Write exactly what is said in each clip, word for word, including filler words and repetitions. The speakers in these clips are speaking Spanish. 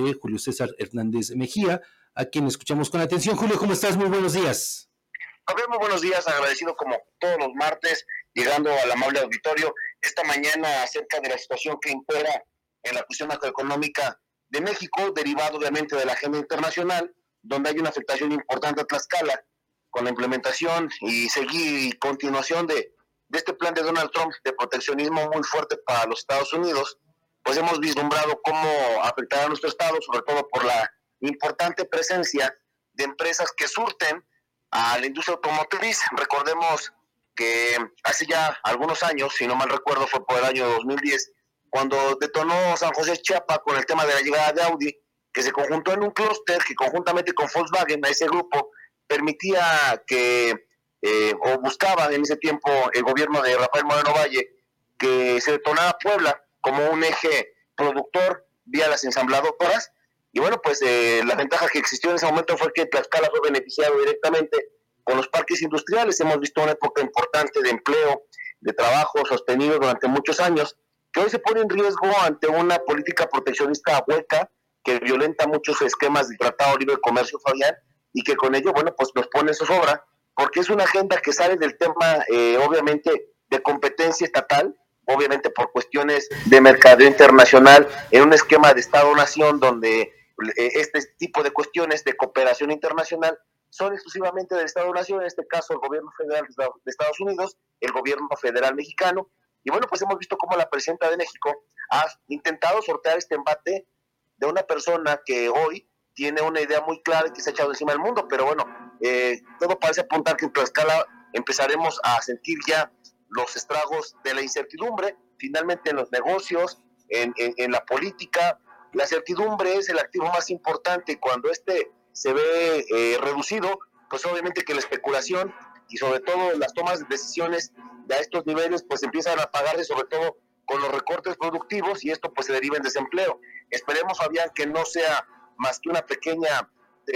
de Julio César Hernández Mejía, a quien escuchamos con atención. Julio, ¿cómo estás? Muy buenos días. Javier, muy buenos días, agradecido como todos los martes, llegando al amable auditorio, esta mañana acerca de la situación que impera en la cuestión macroeconómica de México, derivado obviamente de la agenda internacional, donde hay una afectación importante a Tlaxcala, con la implementación y seguir y continuación de, de este plan de Donald Trump de proteccionismo muy fuerte para los Estados Unidos, pues hemos vislumbrado cómo afectará a nuestro estado, sobre todo por la importante presencia de empresas que surten a la industria automotriz. Recordemos que hace ya algunos años, si no mal recuerdo, fue por el año dos mil diez, cuando detonó San José Chiapa con el tema de la llegada de Audi, que se conjuntó en un clúster que conjuntamente con Volkswagen, a ese grupo, permitía que, eh, o buscaba en ese tiempo el gobierno de Rafael Moreno Valle, que se detonara Puebla como un eje productor vía las ensambladoras. Y bueno, pues eh, la ventaja que existió en ese momento fue que Tlaxcala fue beneficiado directamente con los parques industriales. Hemos visto una época importante de empleo, de trabajo sostenido durante muchos años, que hoy se pone en riesgo ante una política proteccionista hueca que violenta muchos esquemas del Tratado Libre de Comercio, Fabián, y que con ello, bueno, pues nos pone en zozobra, porque es una agenda que sale del tema, eh, obviamente, de competencia estatal, obviamente por cuestiones de mercadeo internacional, en un esquema de Estado-Nación donde este tipo de cuestiones de cooperación internacional son exclusivamente del Estado-Nación, en este caso el gobierno federal de Estados Unidos, el gobierno federal mexicano, y bueno, pues hemos visto cómo la presidenta de México ha intentado sortear este embate de una persona que hoy tiene una idea muy clara y que se ha echado encima del mundo, pero bueno, eh, todo parece apuntar que en Tlaxcala empezaremos a sentir ya los estragos de la incertidumbre, finalmente en los negocios, en, en, en la política. La certidumbre es el activo más importante y cuando este se ve eh, reducido, pues obviamente que la especulación y sobre todo las tomas de decisiones de a estos niveles pues empiezan a pagarse sobre todo con los recortes productivos y esto pues se deriva en desempleo. Esperemos, Fabián, que no sea más que una pequeña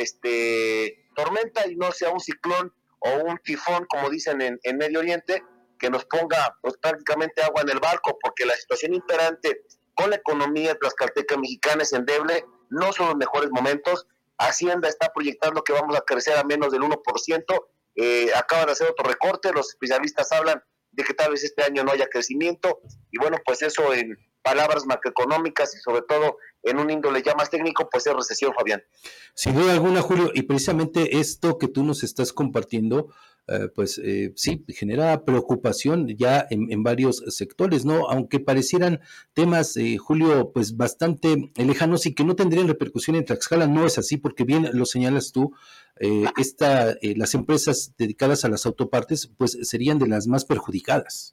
este, tormenta y no sea un ciclón o un tifón, como dicen en, en Medio Oriente, que nos ponga pues, prácticamente agua en el barco, porque la situación imperante con la economía tlaxcalteca mexicana es endeble, no son los mejores momentos. Hacienda está proyectando que vamos a crecer a menos del uno por ciento, eh, acaban de hacer otro recorte, los especialistas hablan de que tal vez este año no haya crecimiento, y bueno, pues eso en palabras macroeconómicas y sobre todo en un índole ya más técnico, pues es recesión, Fabián. Sin duda alguna, Julio, y precisamente esto que tú nos estás compartiendo, eh, pues eh, sí, genera preocupación ya en, en varios sectores, ¿no? Aunque parecieran temas, eh, Julio, pues bastante lejanos y que no tendrían repercusión en Tlaxcala, no es así, porque bien lo señalas tú, eh, esta, eh, las empresas dedicadas a las autopartes, pues serían de las más perjudicadas.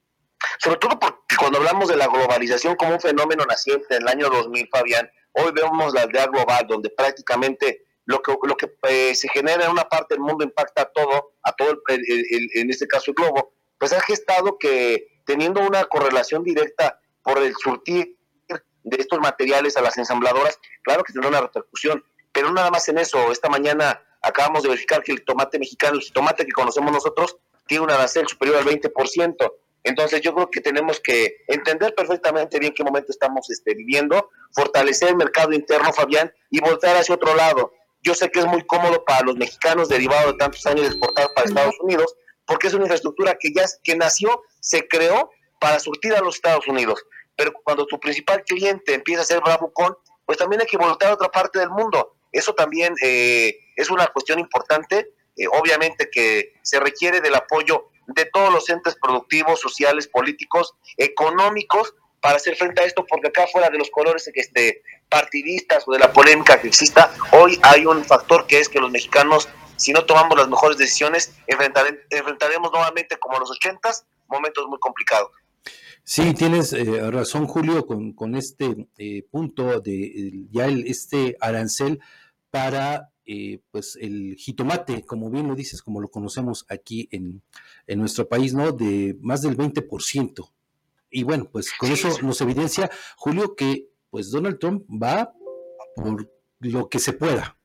Sobre todo porque cuando hablamos de la globalización como un fenómeno naciente en el año dos mil, Fabián, hoy vemos la aldea global donde prácticamente lo que, lo que eh, se genera en una parte del mundo impacta a todo, a todo el, el, el, en este caso el globo, pues ha gestado que teniendo una correlación directa por el surtir de estos materiales a las ensambladoras, claro que tendrá una repercusión, pero no nada más en eso. Esta mañana acabamos de verificar que el tomate mexicano, el tomate que conocemos nosotros, tiene un arancel superior al veinte por ciento. Entonces yo creo que tenemos que entender perfectamente bien qué momento estamos este, viviendo, fortalecer el mercado interno, Fabián, y voltear hacia otro lado. Yo sé que es muy cómodo para los mexicanos, derivado de tantos años de exportar para Estados Unidos, porque es una infraestructura que ya que nació, se creó para surtir a los Estados Unidos. Pero cuando tu principal cliente empieza a ser bravucón, pues también hay que voltear a otra parte del mundo. Eso también eh, es una cuestión importante, eh, obviamente que se requiere del apoyo de todos los entes productivos, sociales, políticos, económicos, para hacer frente a esto, porque acá fuera de los colores este, partidistas o de la polémica que exista, hoy hay un factor que es que los mexicanos, si no tomamos las mejores decisiones, enfrentare, enfrentaremos nuevamente como en los ochentas, momentos muy complicados. Sí, tienes eh, razón, Julio, con, con este eh, punto de eh, ya el, este arancel para eh, pues el jitomate, como bien lo dices, como lo conocemos aquí en, en nuestro país, ¿no? De más del veinte por ciento. Y bueno, pues con eso nos evidencia, Julio, que pues Donald Trump va por lo que se pueda.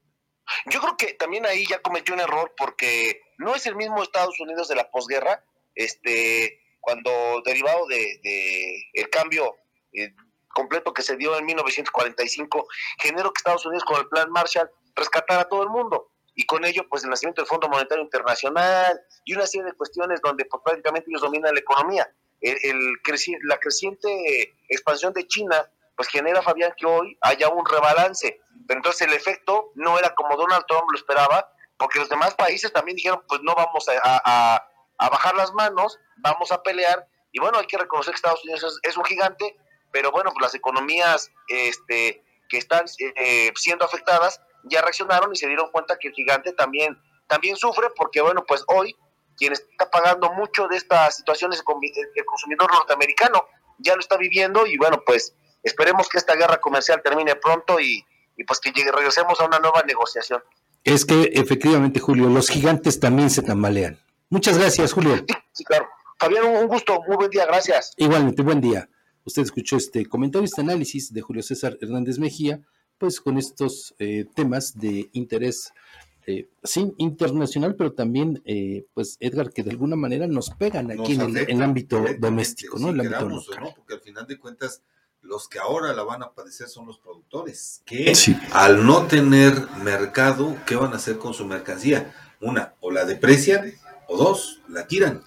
Yo creo que también ahí ya cometió un error porque no es el mismo Estados Unidos de la posguerra, este, cuando derivado de, de el cambio eh, completo que se dio en mil novecientos cuarenta y cinco generó que Estados Unidos con el Plan Marshall rescatara a todo el mundo, y con ello pues el nacimiento del Fondo Monetario Internacional y una serie de cuestiones donde pues, prácticamente ellos dominan la economía. El, el creci- la creciente expansión de China pues genera, Fabián, que hoy haya un rebalance, pero entonces el efecto no era como Donald Trump lo esperaba, porque los demás países también dijeron pues no vamos a, a, a bajar las manos, vamos a pelear, y bueno, hay que reconocer que Estados Unidos es, es un gigante, pero bueno, pues las economías este, que están eh, siendo afectadas ya reaccionaron y se dieron cuenta que el gigante también, también sufre, porque bueno, pues hoy quien está pagando mucho de estas situaciones es el consumidor norteamericano, ya lo está viviendo, y bueno, pues esperemos que esta guerra comercial termine pronto y, y pues que llegue, regresemos a una nueva negociación. Es que efectivamente, Julio, los gigantes también se tambalean. Muchas gracias, Julio. Sí, sí, claro. Fabián, un gusto, muy buen día, gracias. Igualmente, buen día. Usted escuchó este comentario, este análisis de Julio César Hernández Mejía, pues con estos eh, temas de interés, eh, sí, internacional, pero también, eh, pues, Edgar, que de alguna manera nos pegan aquí nos en, el, en el ámbito doméstico, ¿no? Sí, el ámbito local. ¿No? Porque al final de cuentas, los que ahora la van a padecer son los productores, que sí. al no tener mercado, ¿qué van a hacer con su mercancía? Una, o la deprecian, o dos, la tiran.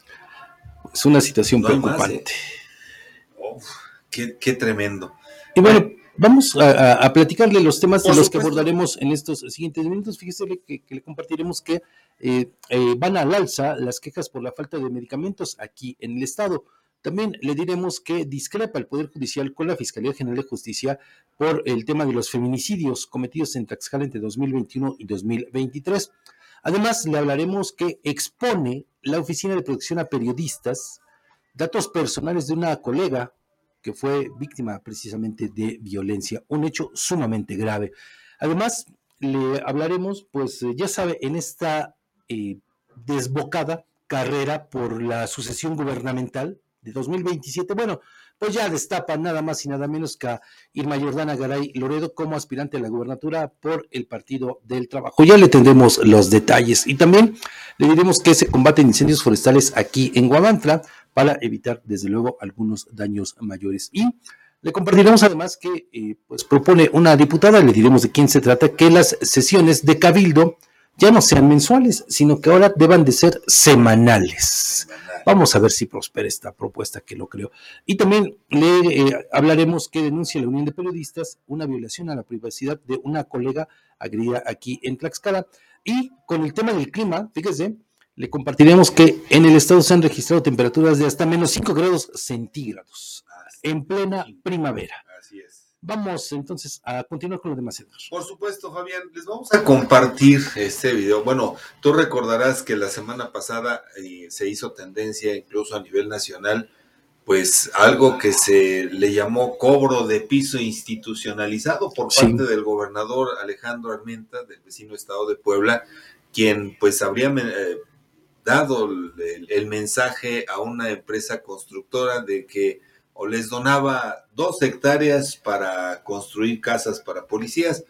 Es una situación no preocupante. Más, ¿eh? oh, qué, qué tremendo. Y bueno, bueno vamos a, a platicarle los temas de los supuesto. que abordaremos en estos siguientes minutos. Fíjese que, que le compartiremos que eh, eh, van al alza las quejas por la falta de medicamentos aquí en el estado. También le diremos que discrepa el Poder Judicial con la Fiscalía General de Justicia por el tema de los feminicidios cometidos en Tlaxcala entre dos mil veintiuno y dos mil veintitrés. Además, le hablaremos que expone la Oficina de Protección a Periodistas datos personales de una colega que fue víctima precisamente de violencia, un hecho sumamente grave. Además, le hablaremos, pues ya sabe, en esta eh, desbocada carrera por la sucesión gubernamental de dos mil veintisiete, bueno, pues ya destapa nada más y nada menos que a Irma Jordana Garay Loredo como aspirante a la gubernatura por el Partido del Trabajo. Ya le tendremos los detalles y también le diremos que se combaten incendios forestales aquí en Huamantla para evitar, desde luego, algunos daños mayores. Y le compartiremos además que eh, pues propone una diputada, le diremos de quién se trata, que las sesiones de Cabildo ya no sean mensuales, sino que ahora deban de ser semanales. Vamos a ver si prospera esta propuesta, que lo creo. Y también le eh, hablaremos que denuncia la Unión de Periodistas una violación a la privacidad de una colega agredida aquí en Tlaxcala. Y con el tema del clima, fíjese, le compartiremos que en el estado se han registrado temperaturas de hasta menos cinco grados centígrados en plena primavera. Así es. Vamos entonces a continuar con los demás. Por supuesto, Fabián, les vamos a compartir este video. Bueno, tú recordarás que la semana pasada eh, se hizo tendencia incluso a nivel nacional, pues algo que se le llamó cobro de piso institucionalizado por parte sí. del gobernador Alejandro Armenta, del vecino estado de Puebla, quien pues habría eh, dado el, el mensaje a una empresa constructora de que o les donaba dos hectáreas para construir casas para policías,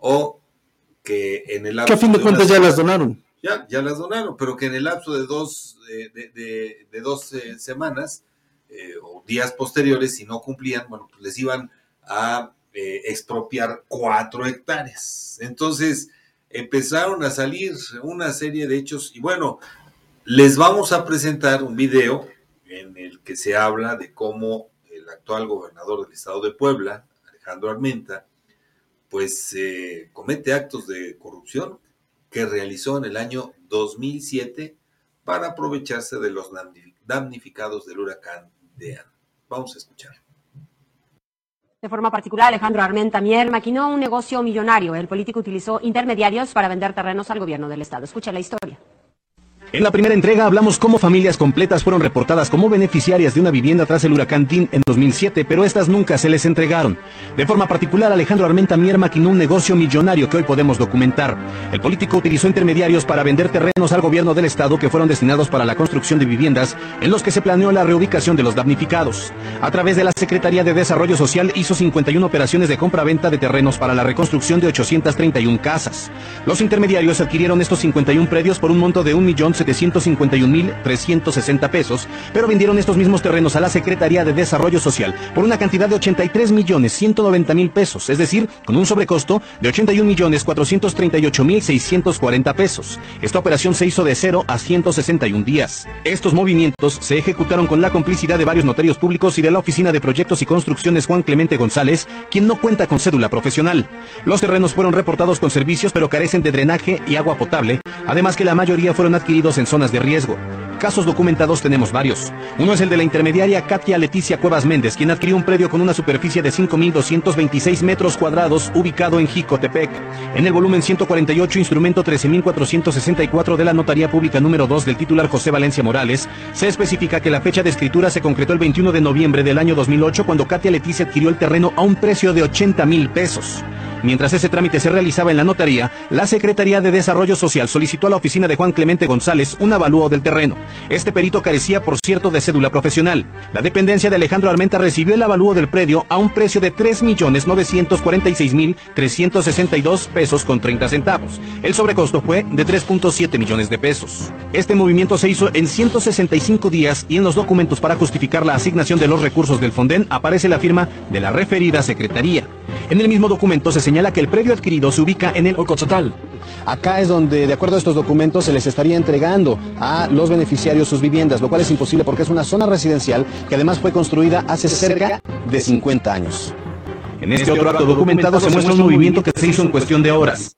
o que en el lapso... Que a fin de, de cuentas ya las donaron. Ya, ya las donaron, pero que en el lapso de dos, de, de, de, de dos eh, semanas eh, o días posteriores, si no cumplían, bueno, pues les iban a eh, expropiar cuatro hectáreas. Entonces empezaron a salir una serie de hechos, y bueno, les vamos a presentar un video en el que se habla de cómo el actual gobernador del estado de Puebla, Alejandro Armenta, pues eh, comete actos de corrupción que realizó en el año dos mil siete para aprovecharse de los damnificados del huracán Dean. Vamos a escuchar. De forma particular, Alejandro Armenta Mier maquinó un negocio millonario. El político utilizó intermediarios para vender terrenos al gobierno del estado. Escucha la historia. En la primera entrega hablamos cómo familias completas fueron reportadas como beneficiarias de una vivienda tras el huracán Dean en dos mil siete, pero estas nunca se les entregaron. De forma particular, Alejandro Armenta Mier maquinó un negocio millonario que hoy podemos documentar. El político utilizó intermediarios para vender terrenos al gobierno del estado que fueron destinados para la construcción de viviendas en los que se planeó la reubicación de los damnificados. A través de la Secretaría de Desarrollo Social hizo cincuenta y una operaciones de compra-venta de terrenos para la reconstrucción de ochocientas treinta y una casas. Los intermediarios adquirieron estos cincuenta y un predios por un monto de un millón setecientos cincuenta y un mil trescientos sesenta pesos, pero vendieron estos mismos terrenos a la Secretaría de Desarrollo Social por una cantidad de ochenta y tres millones ciento noventa mil pesos, es decir, con un sobrecosto de ochenta y un millones cuatrocientos treinta y ocho mil seiscientos cuarenta pesos. Esta operación se hizo de cero a ciento sesenta y un días. Estos movimientos se ejecutaron con la complicidad de varios notarios públicos y de la Oficina de Proyectos y Construcciones Juan Clemente González, quien no cuenta con cédula profesional. Los terrenos fueron reportados con servicios, pero carecen de drenaje y agua potable, además que la mayoría fueron adquiridos en zonas de riesgo. Casos documentados tenemos varios. Uno es el de la intermediaria Katia Leticia Cuevas Méndez, quien adquirió un predio con una superficie de cinco mil doscientos veintiséis metros cuadrados ubicado en Jicotepec. En el volumen ciento cuarenta y ocho, instrumento trece mil cuatrocientos sesenta y cuatro de la Notaría Pública número dos del titular José Valencia Morales, se especifica que la fecha de escritura se concretó el veintiuno de noviembre del año dos mil ocho, cuando Katia Leticia adquirió el terreno a un precio de ochenta mil pesos. Mientras ese trámite se realizaba en la notaría, la Secretaría de Desarrollo Social solicitó a la oficina de Juan Clemente González un avalúo del terreno. Este perito carecía, por cierto, de cédula profesional. La dependencia de Alejandro Armenta recibió el avalúo del predio a un precio de tres millones novecientos cuarenta y seis mil trescientos sesenta y dos pesos con treinta centavos. El sobrecosto fue de tres punto siete millones de pesos. Este movimiento se hizo en ciento sesenta y cinco días y en los documentos para justificar la asignación de los recursos del Fonden aparece la firma de la referida secretaría. En el mismo documento se señala que el predio adquirido se ubica en el Ocotzatl. Acá es donde, de acuerdo a estos documentos, se les estaría entregando a los beneficiarios sus viviendas, lo cual es imposible porque es una zona residencial que además fue construida hace cerca de cincuenta años. En este otro acto documentado se muestra un movimiento que se hizo en cuestión de horas.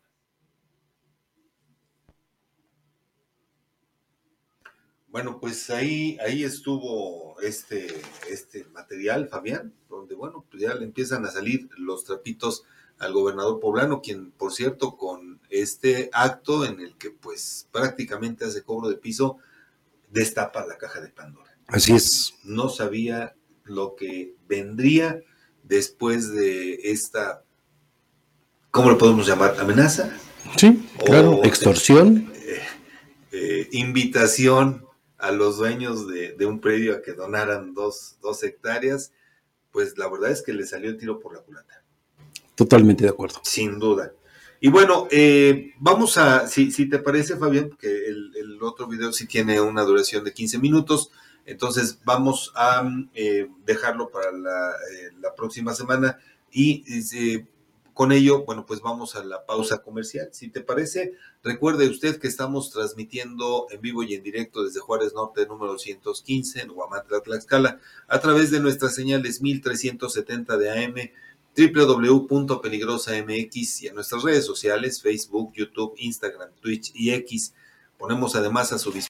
Bueno, pues ahí, ahí estuvo este, este material, Fabián, donde, bueno, pues ya le empiezan a salir los trapitos al gobernador poblano, quien, por cierto, con este acto en el que, pues, prácticamente hace cobro de piso, destapa la caja de Pandora. Así es. No sabía lo que vendría después de esta, ¿cómo lo podemos llamar? ¿Amenaza? Sí, claro, o, extorsión. Eh, eh, invitación a los dueños de, de un predio a que donaran dos, dos hectáreas, pues la verdad es que le salió el tiro por la culata. Totalmente de acuerdo. Sin duda. Y bueno, eh, vamos a, si, si te parece, Fabián, que el, el otro video sí tiene una duración de quince minutos, entonces vamos a eh, dejarlo para la, eh, la próxima semana y eh, con ello, bueno, pues vamos a la pausa comercial. Si te parece, recuerde usted que estamos transmitiendo en vivo y en directo desde Juárez Norte, número ciento quince, en Huamantla, Tlaxcala, a través de nuestras señales mil trescientos setenta de A M, doble u doble u doble u punto peligrosa m x y en nuestras redes sociales, Facebook, YouTube, Instagram, Twitch y X. Ponemos además a su disposición